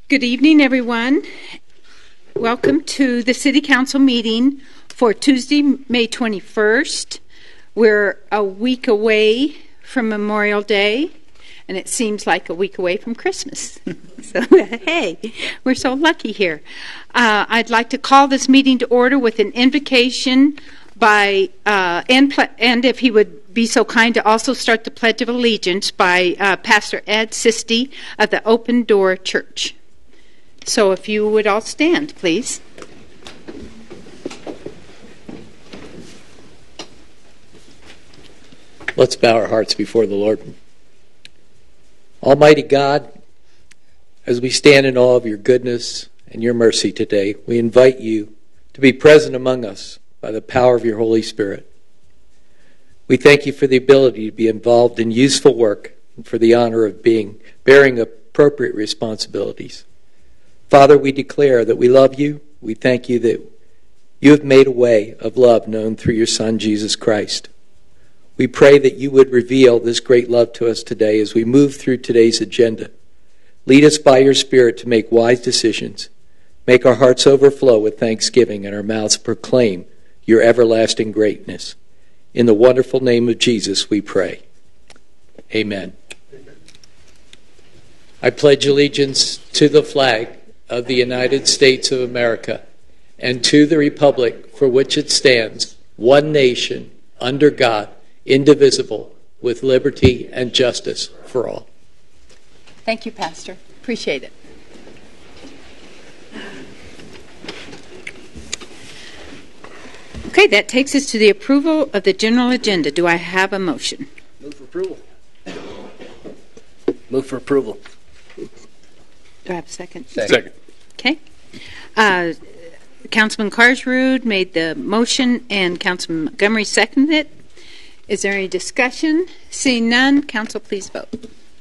Good evening, everyone. Welcome to the City Council meeting for Tuesday, May 21st. We're a week away from Memorial Day, and it seems like a week away from Christmas. So, hey, we're so lucky here. I'd like to call this meeting to order with an invocation by, and if he would be so kind to also start the Pledge of Allegiance by Pastor Ed Sisti of the Open Door Church. So if you would all stand, please. Let's bow our hearts before the Lord. Almighty God, as we stand in awe of your goodness and your mercy today, we invite you to be present among us by the power of your Holy Spirit. We thank you for the ability to be involved in useful work and for the honor of bearing appropriate responsibilities. Father, we declare that we love you. We thank you that you have made a way of love known through your Son, Jesus Christ. We pray that you would reveal this great love to us today as we move through today's agenda. Lead us by your Spirit to make wise decisions. Make our hearts overflow with thanksgiving and our mouths proclaim your everlasting greatness. In the wonderful name of Jesus we pray. Amen. I pledge allegiance to the flag of the United States of America and to the republic for which it stands, one nation, under God, indivisible, with liberty and justice for all. Thank you, Pastor. Appreciate it. Okay, that takes us to the approval of the general agenda. Do I have a motion? Move for approval. Move for approval. Do I have a second? Second. Okay. Councilman Carsrud made the motion and Councilman Montgomery seconded it. Is there any discussion? Seeing none, council please vote.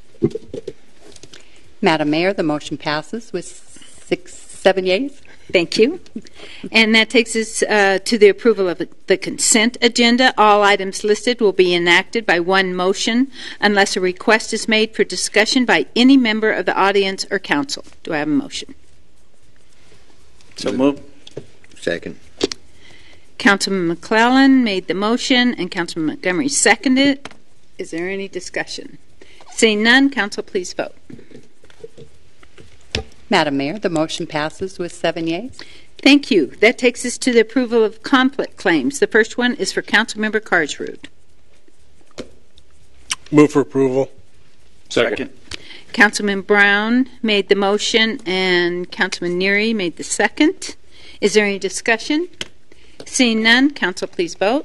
Madam Mayor, the motion passes with 7 yeas. Thank you. And that takes us to the approval of the consent agenda. All items listed will be enacted by one motion unless a request is made for discussion by any member of the audience or council. Do I have a motion? So move. Second. Councilman McClellan made the motion and Councilman Montgomery seconded it. Is there any discussion? Seeing none, council please vote. Madam Mayor, the motion passes with 7 yeas. Thank you. That takes us to the approval of conflict claims. The first one is for Councilmember Carsrud. Move for approval. Second. Councilman Brown made the motion and Councilman Neary made the second. Is there any discussion? Seeing none, council please vote.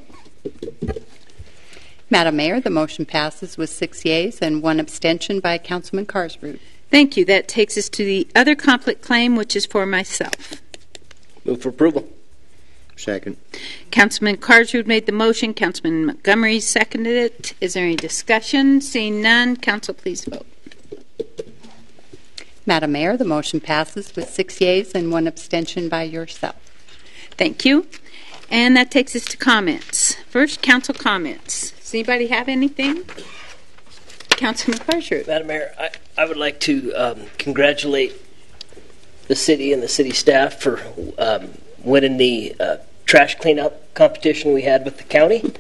Madam Mayor, the motion passes with 6 yeas and 1 abstention by Councilman Carsrud. Thank you. That takes us to the other conflict claim, which is for myself. Move for approval. Second. Councilman Carsrud made the motion. Councilman Montgomery seconded it. Is there any discussion? Seeing none, council please vote. Madam Mayor, the motion passes with 6 yeas and 1 abstention by yourself. Thank you. And that takes us to comments. First, council comments. Does anybody have anything? Councilman Carsrud. Madam Mayor, I would like to congratulate the city and the city staff for winning the trash cleanup competition we had with the county.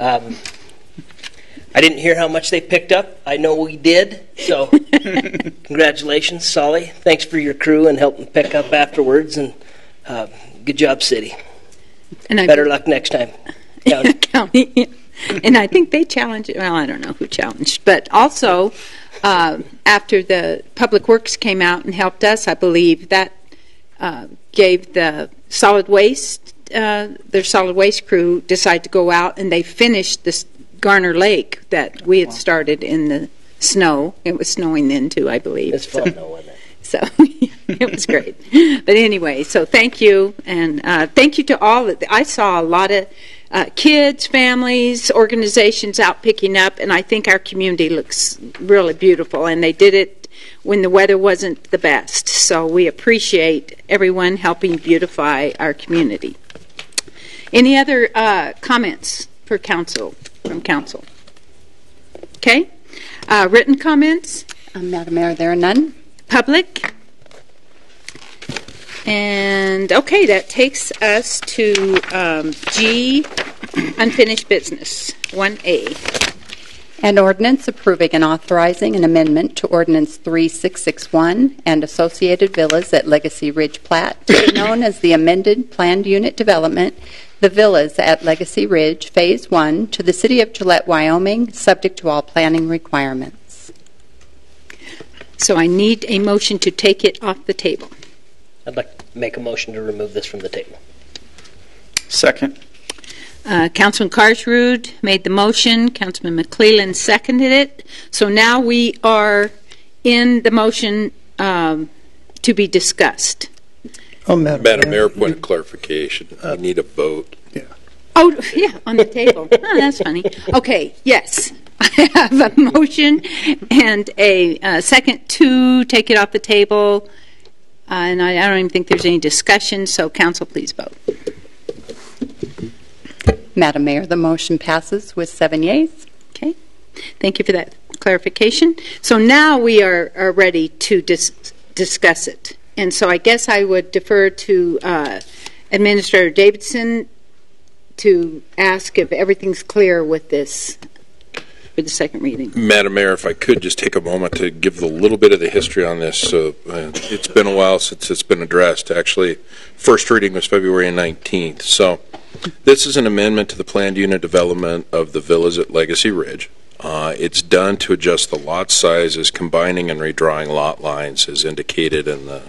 I didn't hear how much they picked up. I know we did. So congratulations, Solly. Thanks for your crew and helping pick up afterwards. And good job, city. And better luck next time, county. County. And I think they challenged, well, I don't know who challenged, but also after the Public Works came out and helped us, I believe that gave the solid waste, their solid waste crew decided to go out and they finished this Garner Lake that we had started in the snow. It was snowing then too, I believe. It's fun though, wasn't it? So it was great. But anyway, so thank you. And thank you to all. I saw a lot of kids, families, organizations out picking up, and I think our community looks really beautiful. And they did it when the weather wasn't the best. So we appreciate everyone helping beautify our community. Any other comments for council, from council? Okay. Written comments? Madam Mayor, there are none. Public? And, okay, that takes us to G, unfinished business, 1A. An ordinance approving and authorizing an amendment to Ordinance 3661 and associated villas at Legacy Ridge Plat, known as the amended planned unit development, the villas at Legacy Ridge, Phase 1, to the City of Gillette, Wyoming, subject to all planning requirements. So I need a motion to take it off the table. I'd like to make a motion to remove this from the table. Second. Councilman Carsrud made the motion. Councilman McClellan seconded it. So now we are in the motion to be discussed. Oh, Madam Mayor, point of clarification. We need a vote. Yeah. Oh, yeah, on the table. Oh, that's funny. Okay, yes. I have a motion and a second to take it off the table. And I don't even think there's any discussion, so council, please vote. Madam Mayor, the motion passes with 7 yeas. Okay. Thank you for that clarification. So now we are ready to discuss it. And so I guess I would defer to Administrator Davidson to ask if everything's clear with this for the second reading. Madam Mayor, if I could just take a moment to give a little bit of the history on this. It's been a while since it's been addressed. Actually, first reading was February 19th. So this is an amendment to the planned unit development of the villas at Legacy Ridge. It's done to adjust the lot sizes, combining and redrawing lot lines as indicated in the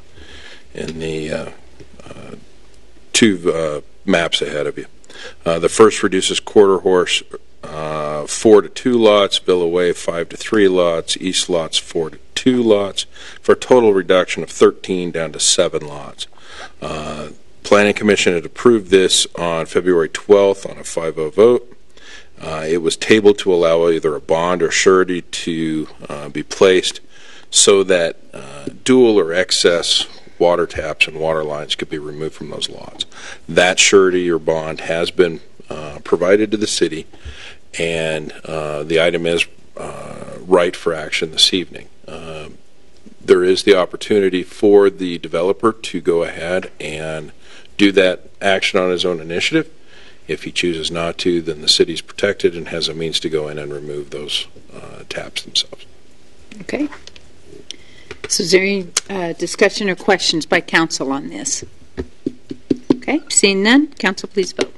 two maps ahead of you. The first reduces Quarter Horse 4 to 2 lots, Villa Way 5 to 3 lots, East lots 4 to 2 lots, for a total reduction of 13 down to 7 lots. Planning Commission had approved this on February 12th on a 5-0 vote. It was tabled to allow either a bond or surety to be placed so that dual or excess water taps and water lines could be removed from those lots. That surety or bond has been provided to the city, and the item is right for action this evening. There is the opportunity for the developer to go ahead and do that action on his own initiative. If he chooses not to, then the city's protected and has a means to go in and remove those taps themselves. Okay. So is there any discussion or questions by council on this? Okay, seeing none, council please vote.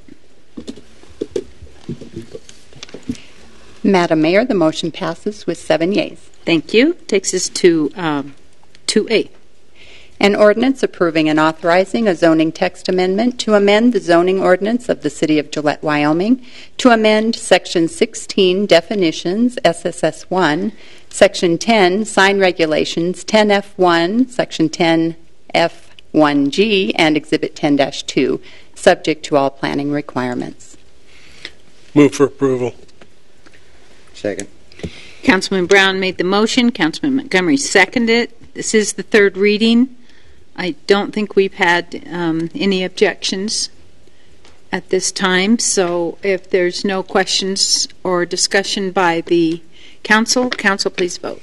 Madam Mayor, the motion passes with 7 yeas. Thank you. Takes us to 2A. An ordinance approving and authorizing a zoning text amendment to amend the zoning ordinance of the City of Gillette, Wyoming, to amend Section 16 definitions, SSS 1, Section 10 sign regulations, 10F1, Section 10F1G, and Exhibit 10-2, subject to all planning requirements. Move for approval. Second. Councilman Brown made the motion. Councilman Montgomery seconded it. This is the third reading. I don't think we've had any objections at this time, so if there's no questions or discussion by the council, please vote.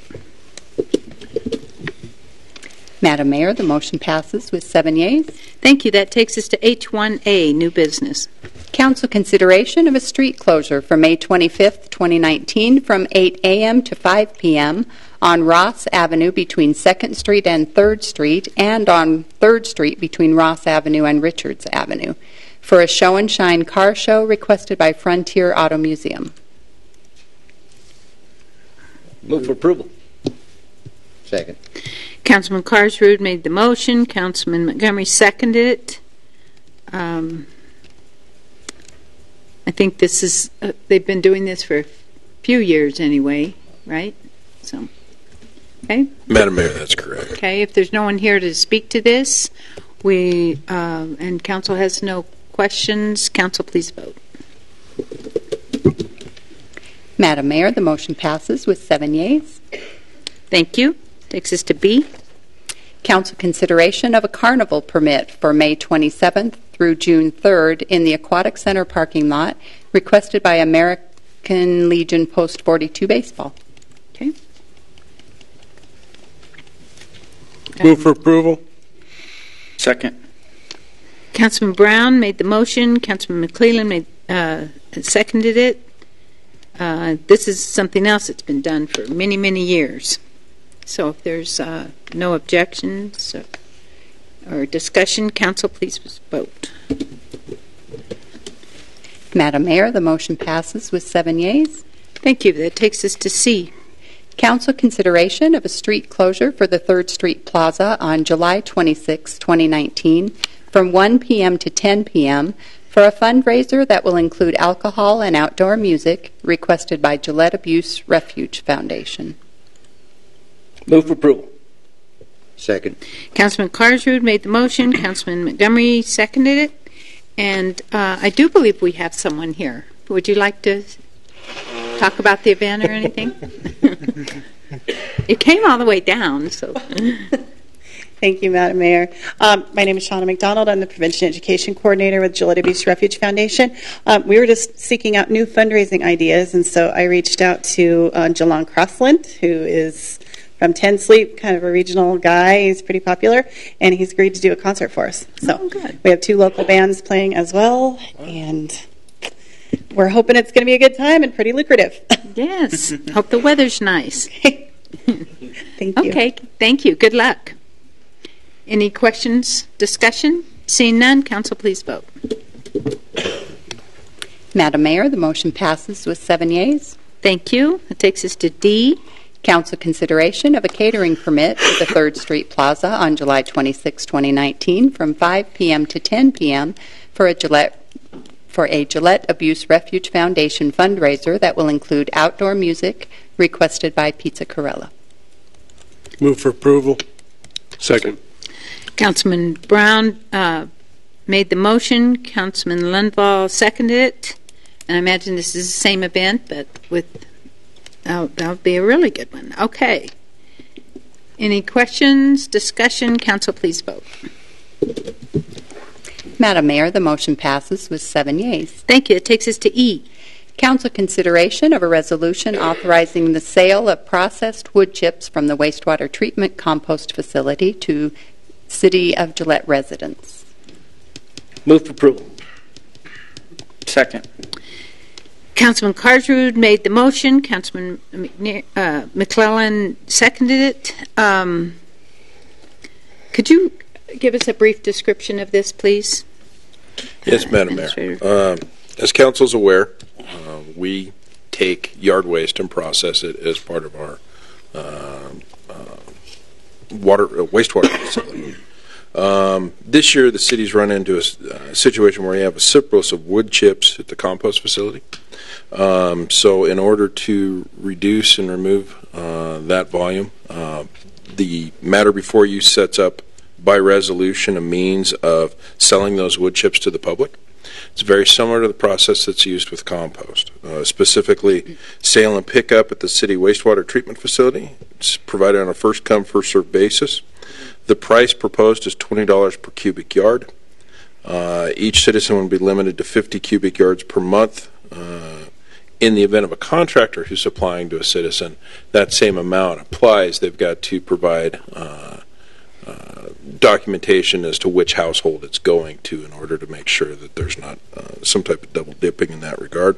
Madam Mayor, the motion passes with 7 yeas. Thank you. That takes us to H1A, new business. Council consideration of a street closure for May 25th, 2019 from 8 a.m. to 5 p.m. on Ross Avenue between 2nd Street and 3rd Street, and on 3rd Street between Ross Avenue and Richards Avenue, for a show and shine car show requested by Frontier Auto Museum. Move for approval. Second. Councilman Carsrud made the motion. Councilman Montgomery seconded it. I think this is, they've been doing this for a few years anyway, right? So, okay. Madam Mayor, that's correct. Okay, if there's no one here to speak to this, and council has no questions, council please vote. Madam Mayor, the motion passes with 7 yeas. Thank you. Takes us to B. Council consideration of a carnival permit for May 27th through June 3rd in the Aquatic Center parking lot, requested by American Legion Post 42 Baseball. Okay. Move for approval. Second. Councilman Brown made the motion. Councilman McClellan seconded it. This is something else that's been done for many, many years. So if there's no objections or discussion, council, please vote. Madam Mayor, the motion passes with 7 yeas. Thank you. That takes us to C. Council consideration of a street closure for the 3rd Street Plaza on July 26, 2019, from 1 p.m. to 10 p.m. for a fundraiser that will include alcohol and outdoor music, requested by Gillette Abuse Refuge Foundation. Move for approval. Second. Councilman Carsrud made the motion. Councilman Montgomery seconded it. And I do believe we have someone here. Would you like to talk about the event or anything? It came all the way down, so. Thank you, Madam Mayor. My name is Shauna McDonald. I'm the Prevention Education Coordinator with Gillette Abuse Refuge Foundation. We were just seeking out new fundraising ideas, and so I reached out to Jalon Crossland, who is from 10 Sleep, kind of a regional guy. He's pretty popular, and he's agreed to do a concert for us. So good. We have 2 local bands playing as well, and we're hoping it's going to be a good time and pretty lucrative. Yes. Hope the weather's nice. Thank you. Okay. Thank you. Good luck. Any questions, discussion? Seeing none, council, please vote. Madam Mayor, the motion passes with 7 yeas. Thank you. That takes us to D. Council consideration of a catering permit for the 3rd Street Plaza on July 26, 2019, from 5 p.m. to 10 p.m. for a Gillette Abuse Refuge Foundation fundraiser that will include outdoor music, requested by Pizza Corella. Move for approval. Second. Councilman Brown made the motion. Councilman Lundvall seconded it. And I imagine this is the same event, but with that'll be a really good one. Okay. Any questions, discussion? Council, please vote. Madam Mayor, the motion passes with 7 yeas. Thank you. It takes us to E. Council consideration of a resolution authorizing the sale of processed wood chips from the wastewater treatment compost facility to City of Gillette residents. Move for approval. Second. Councilman Carsrud made the motion. Councilman McClellan seconded it. Could you give us a brief description of this, please? Yes, Madam Mayor. As council's aware, we take yard waste and process it as part of our wastewater facility. This year, the city's run into a situation where you have a surplus of wood chips at the compost facility. So in order to reduce and remove that volume, the matter before you sets up by resolution a means of selling those wood chips to the public. It's very similar to the process that's used with compost, specifically sale and pickup at the city wastewater treatment facility. It's provided on a first-come, first-served basis. The price proposed is $20 per cubic yard. Each citizen will be limited to 50 cubic yards per month. In the event of a contractor who's supplying to a citizen, that same amount applies. They've got to provide documentation as to which household it's going to in order to make sure that there's not some type of double dipping in that regard.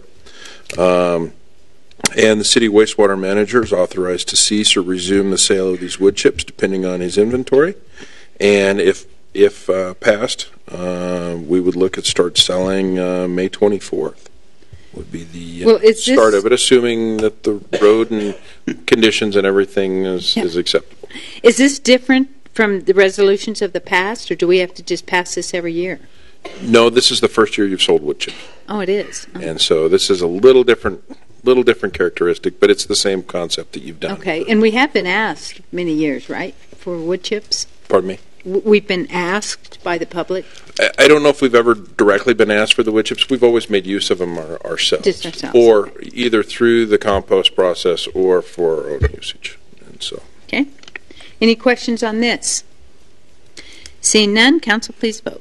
And the city wastewater manager is authorized to cease or resume the sale of these wood chips depending on his inventory. And if passed, we would look at start selling May 24th. Would be the start of it, assuming that the road and conditions and everything is acceptable. Is this different from the resolutions of the past, or do we have to just pass this every year? No, this is the first year you've sold wood chips. Oh, it is. Oh. And so this is a little different characteristic, but it's the same concept that you've done. Okay, and we have been asked many years, right, for wood chips? Pardon me? We've been asked by the public? I don't know if we've ever directly been asked for the wood chips. We've always made use of them ourselves. Just ourselves. Or either through the compost process or for our own usage. And so. Okay. Any questions on this? Seeing none, council, please vote.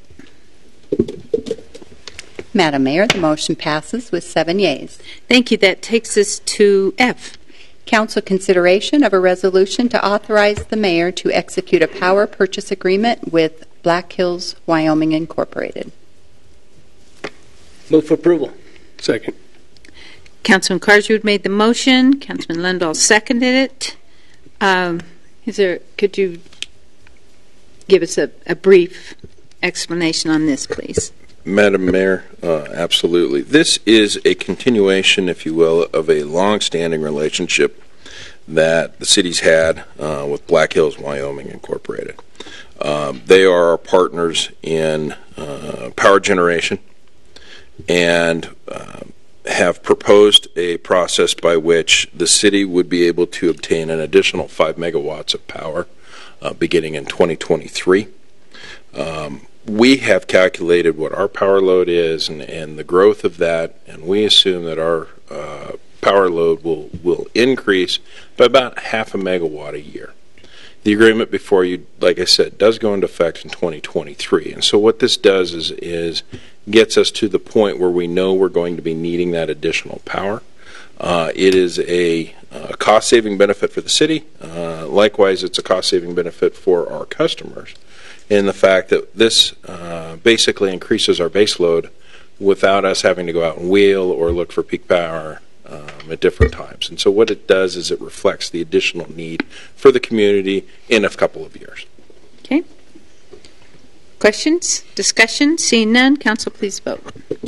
Madam Mayor, the motion passes with 7 yeas. Thank you. That takes us to F. Council consideration of a resolution to authorize the mayor to execute a power purchase agreement with Black Hills, Wyoming Incorporated. Move for approval. Second. Councilman Carswood made the motion. Councilman Lindahl seconded it. Could you give us a brief explanation on this, please? Madam Mayor, absolutely. This is a continuation, if you will, of a long-standing relationship that the city's had with Black Hills, Wyoming Incorporated. They are our partners in power generation and have proposed a process by which the city would be able to obtain an additional 5 megawatts of power beginning in 2023. We have calculated what our power load is and the growth of that, and we assume that our power load will increase by about half a megawatt a year. The agreement before you, like I said, does go into effect in 2023. And so what this does is gets us to the point where we know we're going to be needing that additional power. It is a cost-saving benefit for the city. Likewise, it's a cost-saving benefit for our customers in the fact that this basically increases our base load without us having to go out and wheel or look for peak power at different times. And so what it does is it reflects the additional need for the community in a couple of years. Okay. Questions? Discussion? Seeing none, council please vote.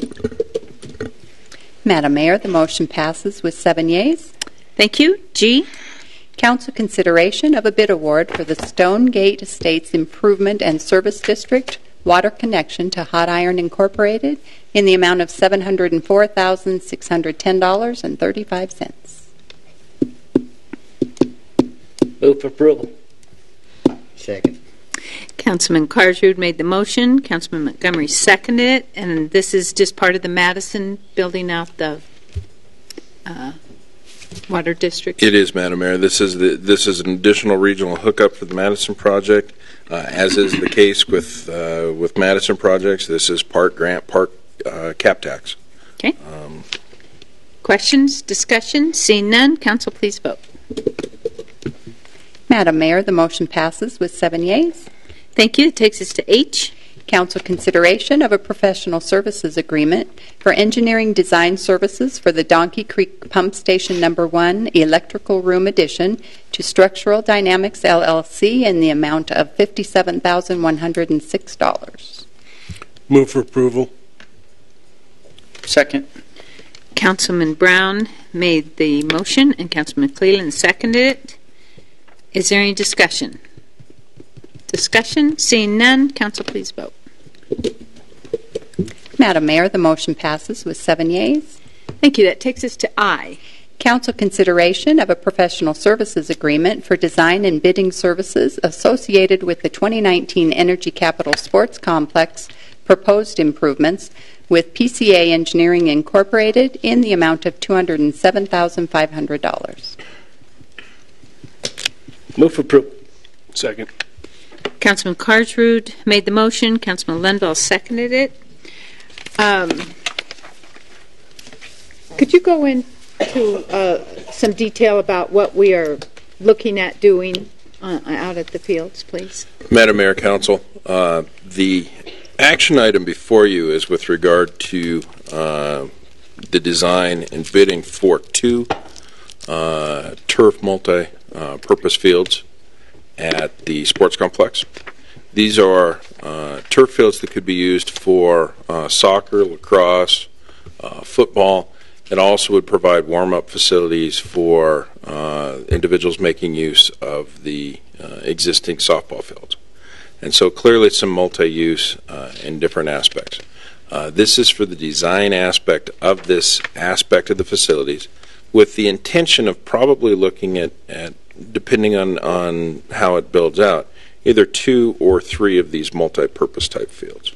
Madam Mayor, the motion passes with 7 yeas. Thank you. G. Council consideration of a bid award for the Stonegate Estates Improvement and Service District water connection to Hot Iron Incorporated in the amount of $704,610.35. Move for approval. Second. Councilman Carswood made the motion. Councilman Montgomery seconded it. And this is just part of the Madison building out the water district. It is, Madam Mayor. This is an additional regional hookup for the Madison project. As is the case with Madison projects, this is part grant, part cap tax. Okay. Questions? Discussion? Seeing none, council please vote. Madam Mayor, the motion passes with 7 yeas. Thank you. It takes us to H. Council consideration of a professional services agreement for engineering design services for the Donkey Creek Pump Station No. 1 Electrical Room Addition to Structural Dynamics LLC in the amount of $57,106. Move for approval. Second. Councilman Brown made the motion and Councilman Cleland seconded it. Is there any discussion? Discussion? Seeing none, council please vote. Madam Mayor, the motion passes with 7 yeas. Thank you. That takes us to I. Council consideration of a professional services agreement for design and bidding services associated with the 2019 Energy Capital Sports Complex proposed improvements with PCA Engineering Incorporated in the amount of $207,500. Move for approval. Second. Councilman Carswood made the motion. Councilman Lindahl seconded it. Could you go into some detail about what we are looking at doing out at the fields, please? Madam Mayor, Council, the action item before you is with regard to the design and bidding for 2 turf multi-purpose fields at the sports complex. These are turf fields that could be used for soccer, lacrosse, football. It also would provide warm-up facilities for individuals making use of the existing softball fields. And so clearly some multi-use in different aspects. This is for the design aspect of this aspect of the facilities with the intention of probably looking at depending on how it builds out, either 2 or 3 of these multi-purpose type fields.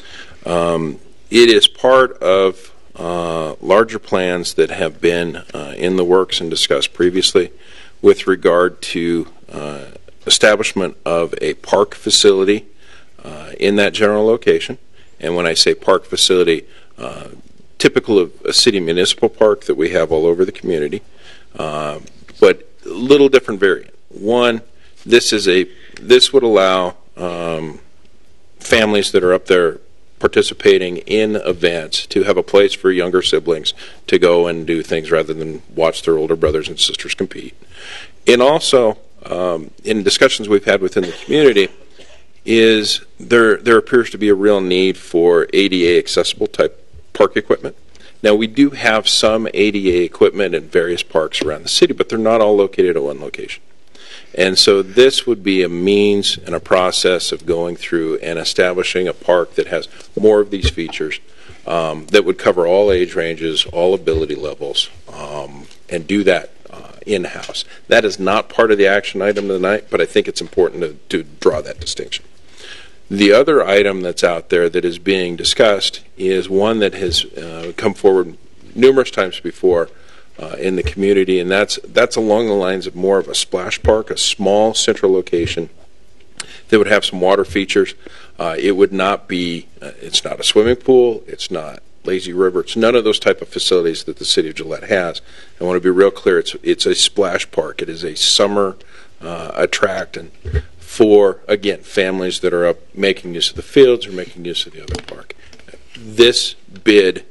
It is part of larger plans that have been in the works and discussed previously with regard to establishment of a park facility in that general location. And when I say park facility, typical of a city municipal park that we have all over the community, but a little different variant. One, this would allow families that are up there participating in events to have a place for younger siblings to go and do things rather than watch their older brothers and sisters compete. And also, in discussions we've had within the community, is there appears to be a real need for ADA accessible type park equipment. Now, we do have some ADA equipment in various parks around the city, but they're not all located at one location. And so this would be a means and a process of going through and establishing a park that has more of these features that would cover all age ranges, all ability levels, and do that in-house. That is not part of the action item of the night, but I think it's important to draw that distinction. The other item that's out there that is being discussed is one that has come forward numerous times before in the community, and that's along the lines of more of a splash park, a small central location that would have some water features. It would not be, it's not a swimming pool, it's not lazy river, it's none of those type of facilities that the city of Gillette has. I want to be real clear, it's a splash park. It is a summer attractant for, again, families that are up making use of the fields or making use of the other park. This bid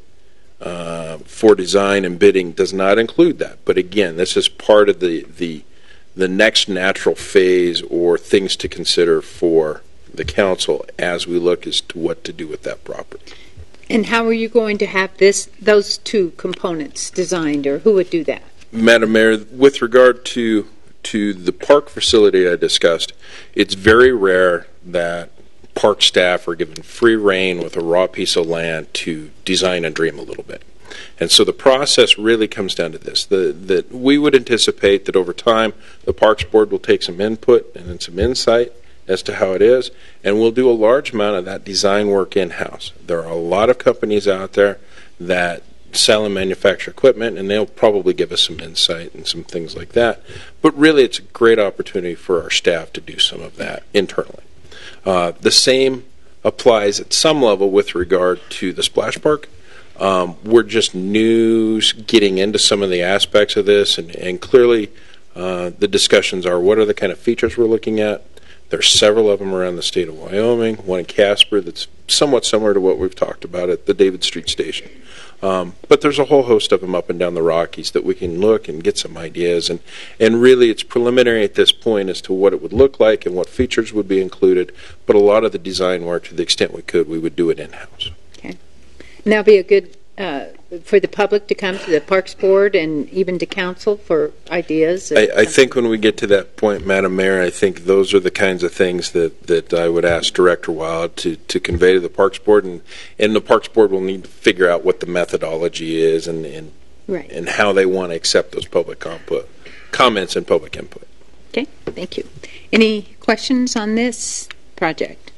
for design and bidding does not include that. But again, this is part of the next natural phase or things to consider for the council as we look as to what to do with that property. And how are you going to have those two components designed, or who would do that? Madam Mayor, with regard to the park facility I discussed, it's very rare that park staff are given free rein with a raw piece of land to design and dream a little bit. And so the process really comes down to this, that we would anticipate that over time the Parks Board will take some input and some insight as to how it is, and we'll do a large amount of that design work in-house. There are a lot of companies out there that sell and manufacture equipment, and they'll probably give us some insight and some things like that. But really, it's a great opportunity for our staff to do some of that internally. The same applies at some level with regard to the splash park. We're just getting into some of the aspects of this, and clearly the discussions are, what are the kind of features we're looking at? There's several of them around the state of Wyoming, one in Casper that's somewhat similar to what we've talked about at the David Street Station. But there's a whole host of them up and down the Rockies that we can look and get some ideas. And really it's preliminary at this point as to what it would look like and what features would be included. But a lot of the design work, to the extent we could, we would do it in-house. Okay. And that'll be a good, for the public to come to the Parks Board and even to council for ideas? I think when we get to that point, Madam Mayor, I think those are the kinds of things that I would ask Director Wild to convey to the Parks Board, and the Parks Board will need to figure out what the methodology is and how they want to accept those public comments and public input. Okay, thank you. Any questions on this project?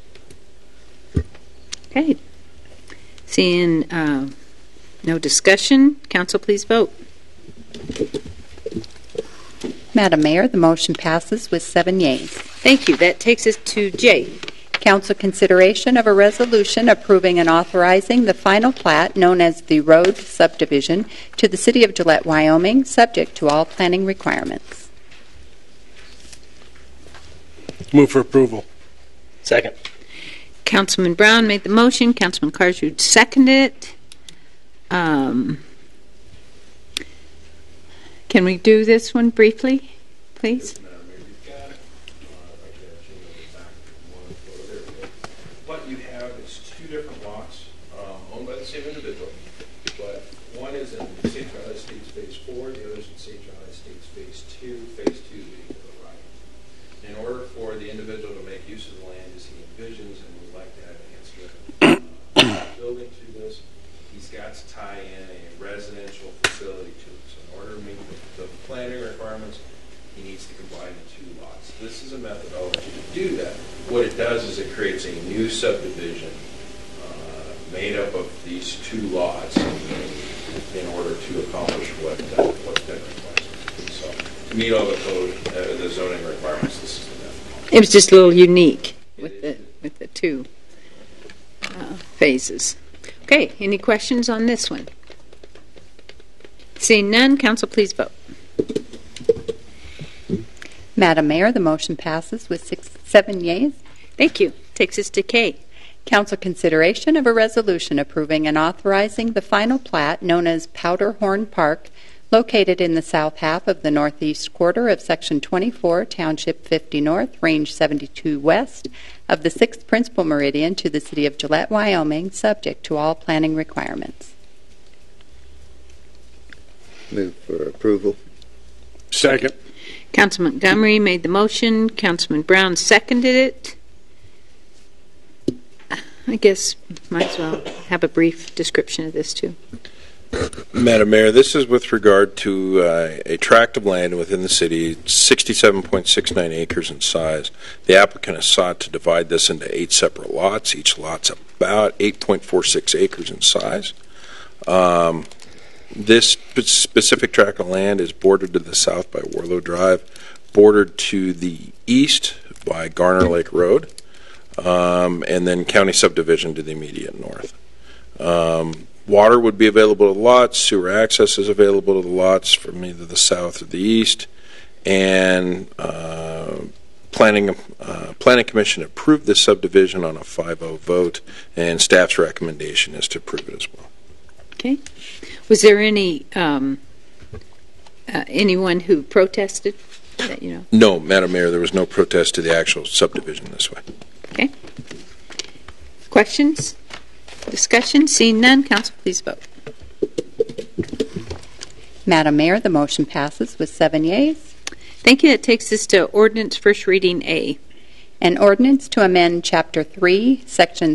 Okay. Seeing no discussion, council please vote. Madam Mayor, the motion passes with 7 yeas. Thank you. That takes us to J. Council consideration of a resolution approving and authorizing the final plat known as the Road Subdivision to the City of Gillette, Wyoming, subject to all planning requirements. Move for approval. Second. Councilman Brown made the motion. Councilman Carshoot seconded it. Can we do this one briefly, please? What you have is two different lots owned by the same individual, but one is in St. John Estates Phase 4, the other is in St. John Estates Phase 2, Phase 2 being to the right. In order for the individual to make use of the land as he envisions and would like to have an answer building to this, he's got to tie in a residential facility to it. So in order to meet the planning requirements, he needs to combine the two lots. This is a methodology to do that. What it does is it creates a new subdivision made up of these two lots in order to accomplish what that requires. So to meet all the code, the zoning requirements, this is the methodology. It was just a little unique with the two phases. Okay, any questions on this one? Seeing none, council please vote. Madam Mayor, the motion passes with 7 yeas. Thank you. Takes us to K. Council consideration of a resolution approving and authorizing the final plat known as Powderhorn Park, located in the south half of the northeast quarter of Section 24, Township 50 North, Range 72 West of the 6th Principal Meridian to the City of Gillette, Wyoming, subject to all planning requirements. Move for approval. Second. Councilman Montgomery made the motion. Councilman Brown seconded it. I guess might as well have a brief description of this, too. Madam Mayor, this is with regard to a tract of land within the city, 67.69 acres in size. The applicant has sought to divide this into 8 separate lots. Each lot's about 8.46 acres in size. This specific tract of land is bordered to the south by Warlow Drive, bordered to the east by Garner Lake Road, and then county subdivision to the immediate north. Water would be available to the lots, sewer access is available to the lots from either the south or the east, and Planning Commission approved this subdivision on a 5-0 vote, and staff's recommendation is to approve it as well. Okay. Was there any anyone who protested that you know? No, Madam Mayor, there was no protest to the actual subdivision this way. Okay. Questions? Discussion? Seeing none, Council, please vote. Madam Mayor, the motion passes with 7 yeas. Thank you. That takes us to ordinance first reading A. An ordinance to amend Chapter 3, Section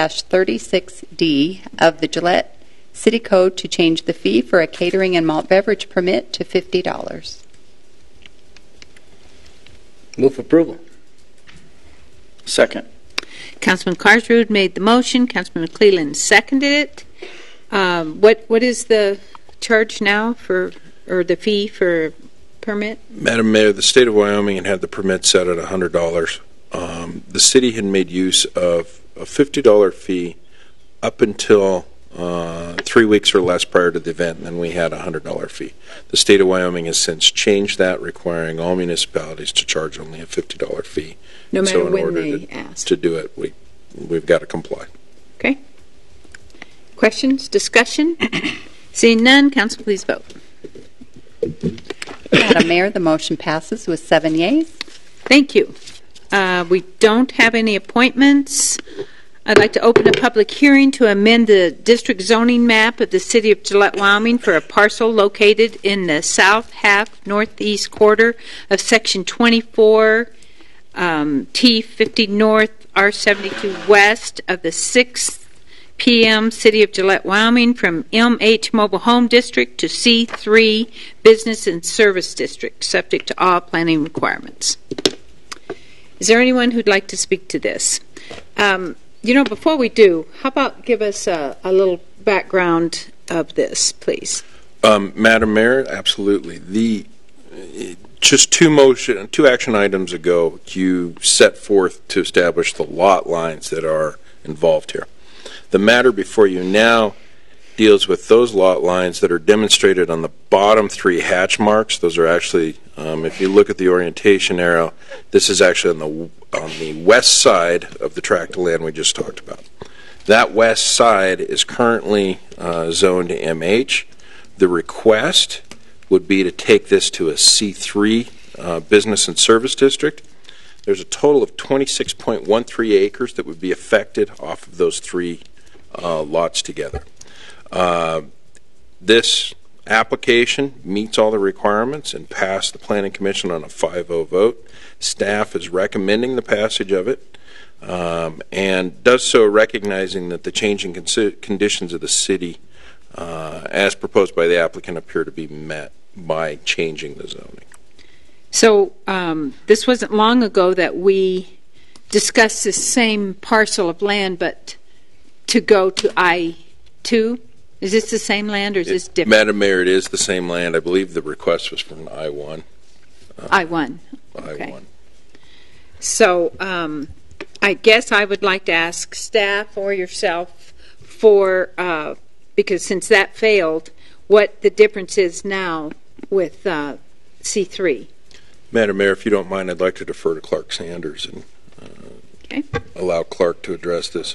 3-36D of the Gillette City Code to change the fee for a catering and malt beverage permit to $50. Move for approval. Second. Councilman Carsrud made the motion. Councilman McClellan seconded it. What is the charge now for, or the fee for permit? Madam Mayor, the state of Wyoming had the permit set at $100. The city had made use of a $50 fee up until 3 weeks or less prior to the event, and then we had a $100 fee. The state of Wyoming has since changed that, requiring all municipalities to charge only a $50 fee. No matter in when order they ask. to do it, we've got to comply. Okay. Questions? Discussion? Seeing none, Council, please vote. Madam Mayor, the motion passes with 7 yeas. Thank you. We don't have any appointments. I'd like to open a public hearing to amend the district zoning map of the City of Gillette, Wyoming for a parcel located in the south half northeast quarter of Section 24, T50 North, R72 West of the 6th PM City of Gillette, Wyoming from MH Mobile Home District to C3 Business and Service District, subject to all planning requirements. Is there anyone who'd like to speak to this? Before we do, how about give us a little background of this, please? Madam Mayor, absolutely. Just two action items ago, you set forth to establish the lot lines that are involved here. The matter before you now deals with those lot lines that are demonstrated on the bottom 3 hatch marks. Those are actually, if you look at the orientation arrow, this is actually on the west side of the tract of land we just talked about. That west side is currently zoned to MH. The request would be to take this to a C3 business and service district. There's a total of 26.13 acres that would be affected off of those 3 lots together. This application meets all the requirements and passed the Planning Commission on a 5-0 vote. Staff is recommending the passage of it and does so recognizing that the changing conditions of the city as proposed by the applicant appear to be met by changing the zoning. So this wasn't long ago that we discussed the same parcel of land, but to go to I-2? Is this the same land or is this different? Madam Mayor, it is the same land. I believe the request was from I-1. I-1. Okay. I-1. So I guess I would like to ask staff or yourself for, because since that failed, what the difference is now with C3. Madam Mayor, if you don't mind, I'd like to defer to Clark Sanders and allow Clark to address this.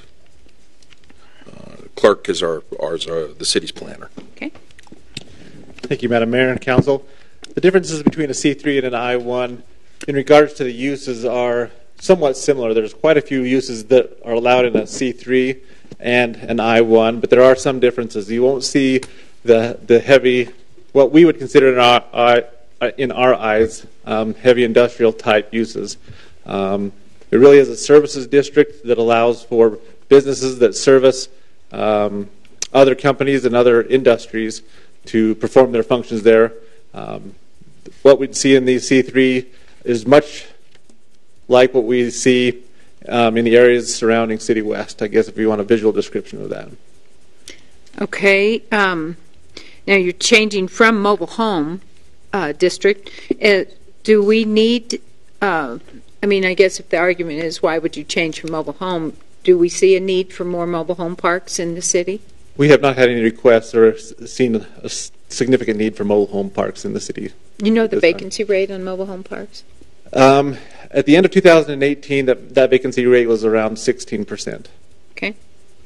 Clerk is the city's planner. Okay. Thank you, Madam Mayor and Council. The differences between a C3 and an I1 in regards to the uses are somewhat similar. There's quite a few uses that are allowed in a C3 and an I1, but there are some differences. You won't see the heavy, what we would consider in our eyes, heavy industrial type uses. It really is a services district that allows for businesses that service other companies and other industries to perform their functions there. What we'd see in the C3 is much like what we see in the areas surrounding City West, I guess, if you want a visual description of that. Okay. Now you're changing from mobile home district. Do we need, I guess if the argument is why would you change from mobile home, do we see a need for more mobile home parks in the city? We have not had any requests or seen a significant need for mobile home parks in the city. You know the vacancy rate on mobile home parks? At the end of 2018, that vacancy rate was around 16%. Okay.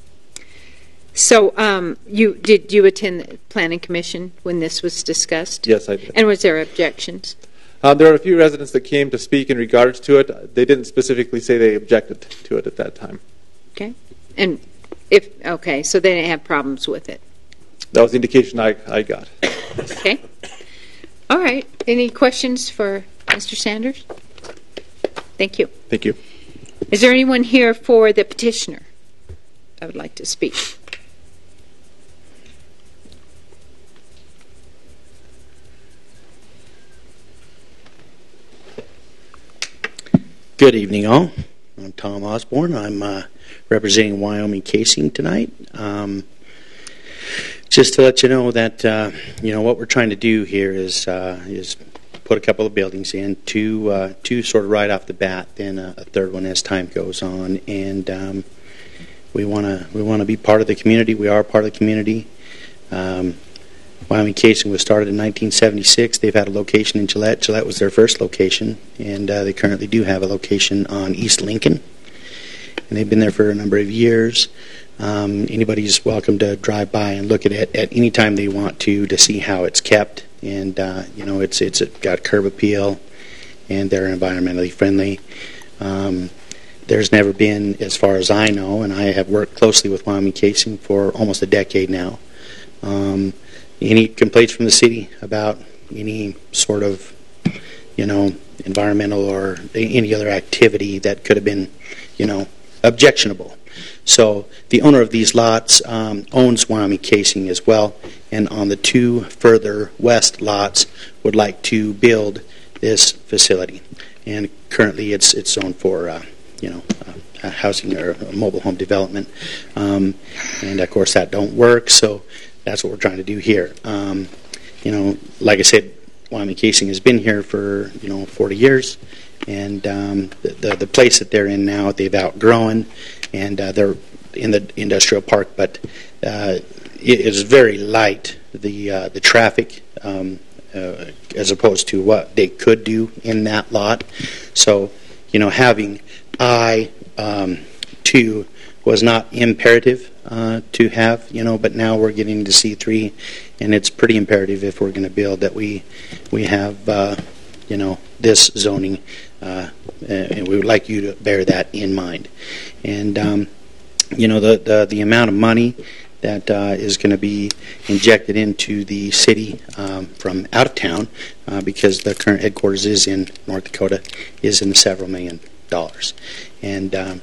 So did you attend the Planning Commission when this was discussed? Yes, I did. And was there objections? There are a few residents that came to speak in regards to it. They didn't specifically say they objected to it at that time. Okay. And so they didn't have problems with it. That was the indication I got. Okay. All right. Any questions for Mr. Sanders? Thank you. Thank you. Is there anyone here for the petitioner I would like to speak? Good evening, all. I'm Tom Osborne. I'm representing Wyoming Casing tonight. Just to let you know that what we're trying to do here is put a couple of buildings in, two sort of right off the bat, then a third one as time goes on, and we want to be part of the community. We are part of the community. Wyoming Casing was started in 1976. They've had a location in Gillette. Gillette was their first location, and they currently do have a location on East Lincoln. And they've been there for a number of years. Anybody's welcome to drive by and look at it at any time they want to see how it's kept. And it's got curb appeal, and they're environmentally friendly. There's never been, as far as I know, and I have worked closely with Wyoming Casing for almost a decade now, any complaints from the city about any sort of, environmental or any other activity that could have been, objectionable. So the owner of these lots owns Wyoming Casing as well, and on the two further west lots would like to build this facility. And currently it's zoned for, a housing or a mobile home development. And of course that don't work, so that's what we're trying to do here. Like I said, Wyoming Casing has been here for 40 years, and the place that they're in now, they've outgrown, and they're in the industrial park, but it is very light, the traffic, as opposed to what they could do in that lot. So, having I-2 was not imperative to have, but now we're getting to C3, and it's pretty imperative if we're going to build that we have, this zoning, and we would like you to bear that in mind. And, the amount of money that is going to be injected into the city from out of town, because the current headquarters is in North Dakota, is in the several $1 million. And,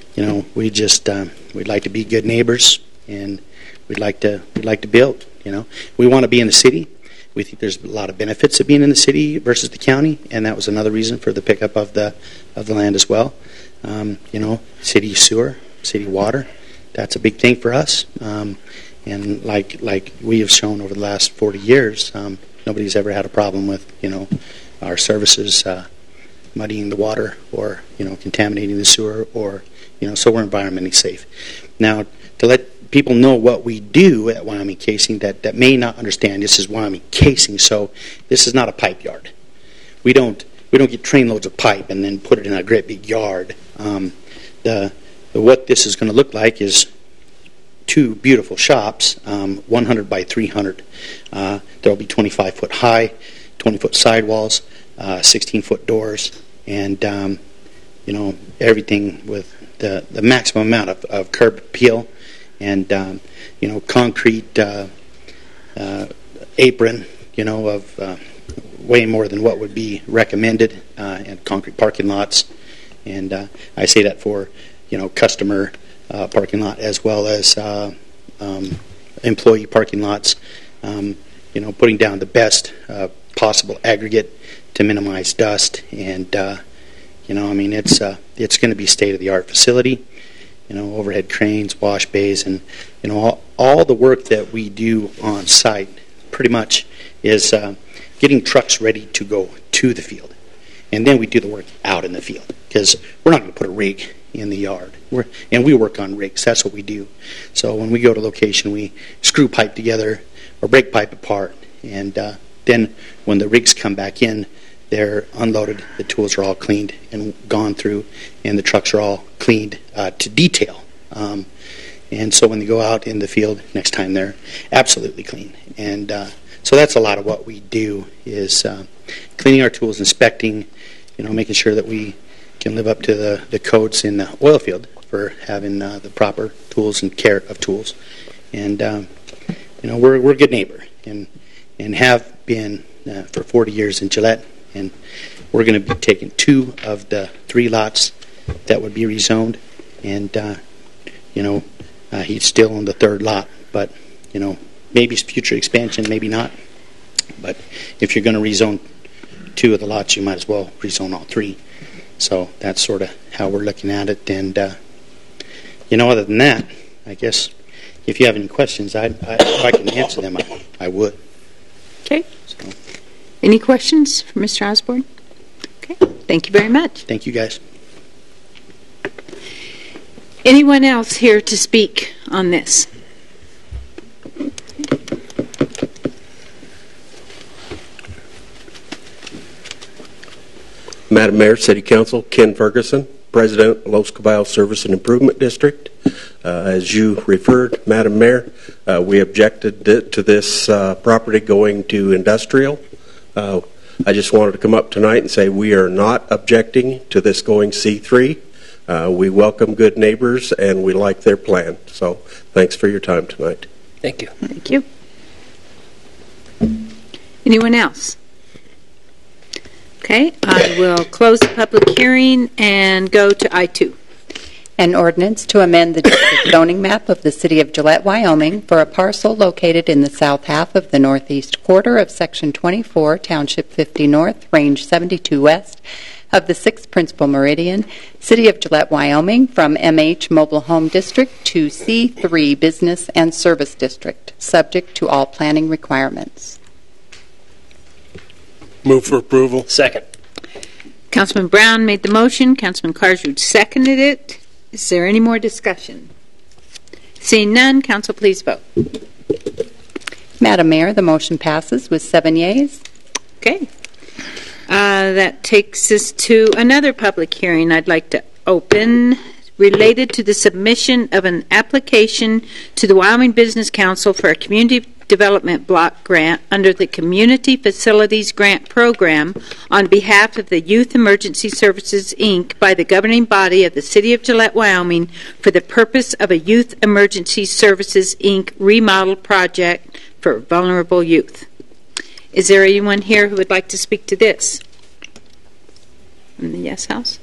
we'd like to be good neighbors, and we'd like to build. We want to be in the city. We think there's a lot of benefits of being in the city versus the county, and that was another reason for the pickup of the land as well. City sewer, city water, that's a big thing for us. And like we have shown over the last 40 years, nobody's ever had a problem with our services muddying the water or contaminating the sewer, or so we're environmentally safe. Now, to let people know what we do at Wyoming Casing that may not understand, this is Wyoming Casing, so this is not a pipe yard. We don't get trainloads of pipe and then put it in a great big yard. The what this is going to look like is two beautiful shops, 100 by 300. There will be 25-foot high, 20-foot sidewalls, 16-foot doors, and everything with the maximum amount of curb appeal, and concrete apron, of way more than what would be recommended, and concrete parking lots. And I say that for customer parking lot as well as employee parking lots. Putting down the best possible aggregate to minimize dust, and it's going to be state-of-the-art facility. Overhead cranes, wash bays, and all the work that we do on site pretty much is getting trucks ready to go to the field, and then we do the work out in the field, because we're not going to put a rig in the yard. And we work on rigs. That's what we do. So when we go to location, we screw pipe together or break pipe apart, and then when the rigs come back in, they're unloaded, the tools are all cleaned and gone through, and the trucks are all cleaned to detail. And so when they go out in the field next time, they're absolutely clean. And so that's a lot of what we do, is cleaning our tools, inspecting, making sure that we can live up to the codes in the oil field for having the proper tools and care of tools. And we're a good neighbor, and have been for 40 years in Gillette. And we're going to be taking 2 of the 3 lots that would be rezoned, and he's still on the 3rd lot, but maybe future expansion, maybe not. But if you're going to rezone 2 of the lots, you might as well rezone all 3. So that's sort of how we're looking at it. And other than that, I guess if you have any questions, if I can answer them, I would. Okay. So. Any questions for Mr. Osborne? Okay. Thank you very much. Thank you, guys. Anyone else here to speak on this? Madam Mayor, City Council, Ken Ferguson, President, Los Caballos Service and Improvement District. As you referred, Madam Mayor, we objected to this property going to industrial. I just wanted to come up tonight and say we are not objecting to this going C3. We welcome good neighbors, and we like their plan. So thanks for your time tonight. Thank you. Thank you. Anyone else? Okay, I will close the public hearing and go to I2. An ordinance to amend the district zoning map of the City of Gillette, Wyoming for a parcel located in the south half of the northeast quarter of Section 24, Township 50 North, Range 72 West of the 6th Principal Meridian, City of Gillette, Wyoming, from MH Mobile Home District to C3 Business and Service District, subject to all planning requirements. Move for approval. Second. Councilman Brown made the motion. Councilman Carswood seconded it. Is there any more discussion? Seeing none, Council, please vote. Madam Mayor, the motion passes with 7 yeas. Okay. That takes us to another public hearing I'd like to open related to the submission of an application to the Wyoming Business Council for a community development block grant under the Community Facilities Grant Program on behalf of the Youth Emergency Services, Inc. by the governing body of the City of Gillette, Wyoming for the purpose of a Youth Emergency Services, Inc. remodel project for vulnerable youth. Is there anyone here who would like to speak to this? In the Yes House?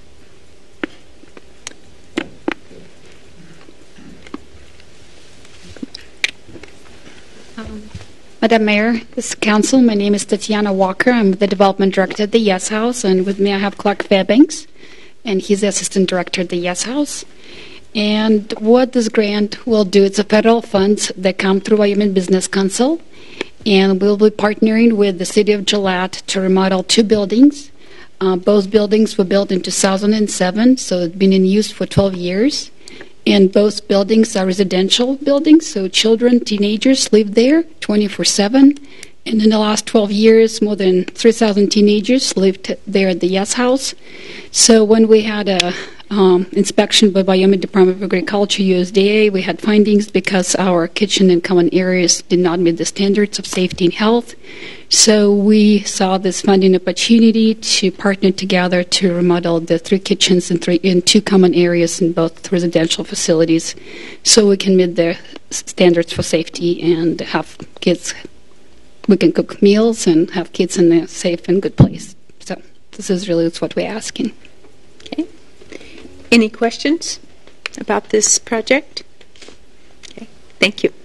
Madam Mayor, this is Council. My name is Tatiana Walker. I'm the Development Director at the Yes House, and with me I have Clark Fairbanks, and he's the Assistant Director at the Yes House. And what this grant will do, it's a federal funds that come through Wyoming Business Council, and we'll be partnering with the City of Gillette to remodel 2 buildings. Both buildings were built in 2007, so it's been in use for 12 years. And both buildings are residential buildings, so children, teenagers live there 24/7. And in the last 12 years, more than 3,000 teenagers lived there at the Yes House. So when we had a inspection by Wyoming Department of Agriculture, USDA. We had findings because our kitchen and common areas did not meet the standards of safety and health. So we saw this funding opportunity to partner together to remodel the 3 kitchens and 2 common areas in both residential facilities, so we can meet the standards for safety and have kids. We can cook meals and have kids in a safe and good place. So this is really what we're asking. Okay. Any questions about this project? Okay. Thank you.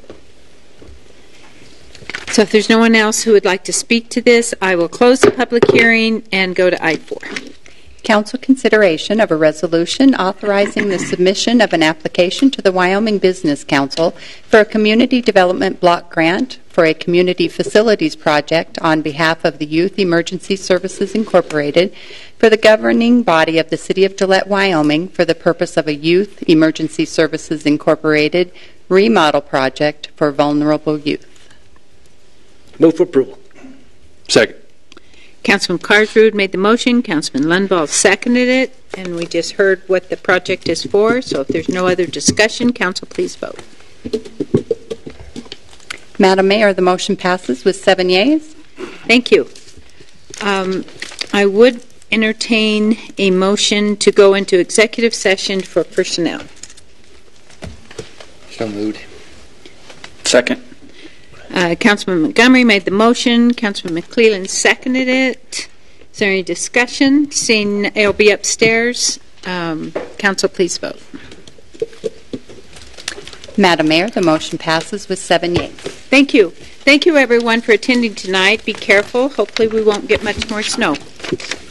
So if there's no one else who would like to speak to this, I will close the public hearing and go to I-4. Council consideration of a resolution authorizing the submission of an application to the Wyoming Business Council for a community development block grant for a community facilities project on behalf of the Youth Emergency Services Incorporated for the governing body of the City of Gillette, Wyoming, for the purpose of a Youth Emergency Services Incorporated remodel project for vulnerable youth. Move for approval. Second. Councilman Carsrud made the motion. Councilman Lundvall seconded it. And we just heard what the project is for. So if there's no other discussion, Council, please vote. Madam Mayor, the motion passes with 7 yeas. Thank you. I would entertain a motion to go into executive session for personnel. So moved. Second. Councilman Montgomery made the motion. Councilman McClellan seconded it. Is there any discussion? Seeing it'll be upstairs. Council, please vote. Madam Mayor, the motion passes with 7 yeas. Thank you. Thank you, everyone, for attending tonight. Be careful. Hopefully we won't get much more snow.